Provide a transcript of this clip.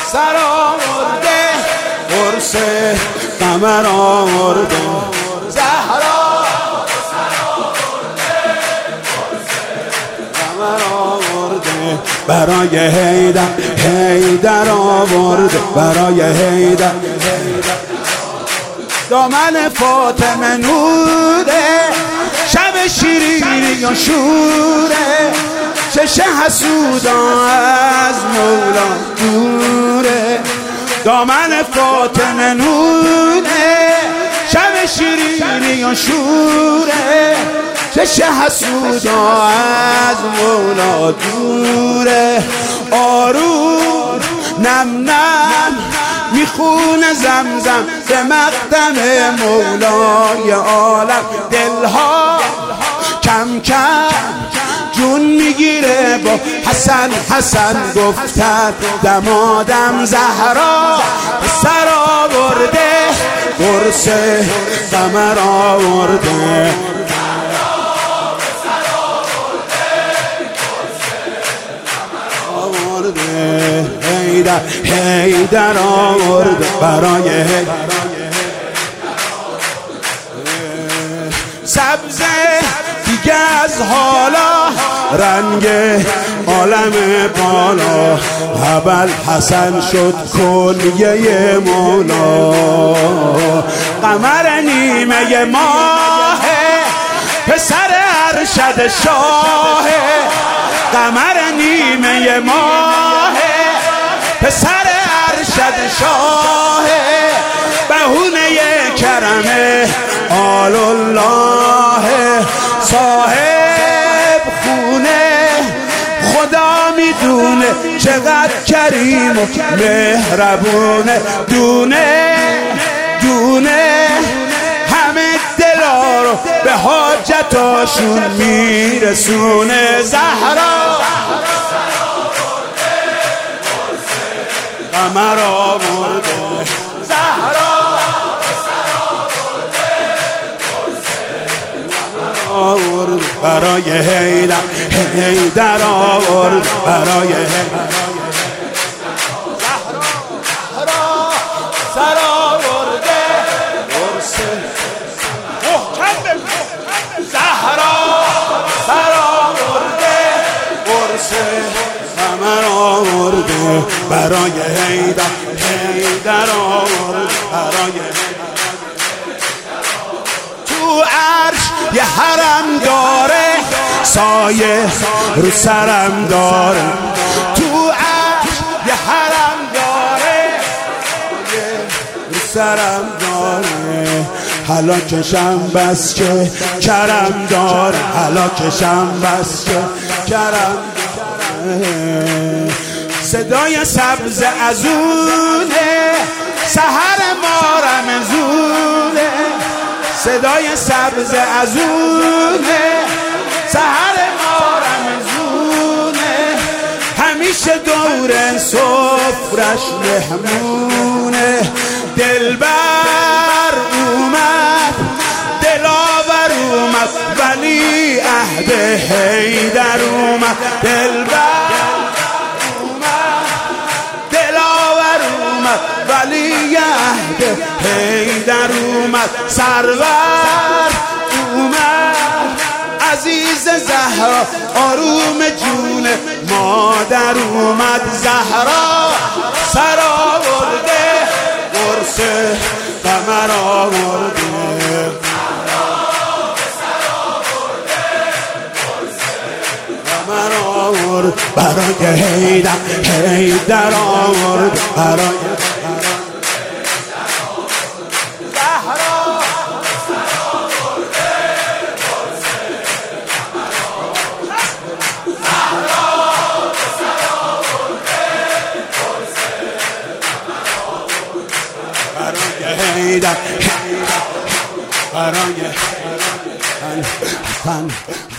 سر آورده قرص قمر آورده زهرا قمر آورده برای حیدر آورده برای حیدر دامن فاطمه نوره شب شیرین یا شوره چشم حسودان از مولا دوره دامن فاطمه نوره شب شیرین یا شوره چشم حسودان از مولا دوره آروم نم نم میخونه زمزم به مقدم مولای عالم دلها کم کم جون میگیره با حسن حسن گفتن دمادم زهرا سر آورده قرص قمر آورده حیدر آورده برای سبز دیگه از حالا رنگ عالم بالا ابل حسن شد کلیه مولا قمر نیمه ماه پسر ارشد شاه قمر نیمه ماه پسر ارشد شاه بهونه کرمه آل الله صاحب خونه خدا میدونه چقدر کریم و مهربونه دونه دونه همه دلا رو به حاجتاشون میرسونه زهرا قمر آورده زهرا آورده برای حیدر آورده برای زهرا سر آورده قرص محکم زهرا سر آورده قرص قمر آورده برای حیدر آورده برای تو عرش یه حرم داره سایه رو سرم داره تو عرش یه حرم داره سایه رو سرم داره حالا کشم بس که کرم داره حالا کشم بس که کرم داره صدای سبز ازونه سحر ما رمزونه صدای سبز ازونه سحر ما رمزونه همیشه دور سفرش مهمونه دلبر اومد دلاور اومد ولی عهد حیدر اومد دلبر ولی عهد حیدر اومد سرور اومد عزیز زهرا آروم جون مادر اومد زهرا سر آورده قرص قمر آورده قمر آورد برای حیدر آورد برای برای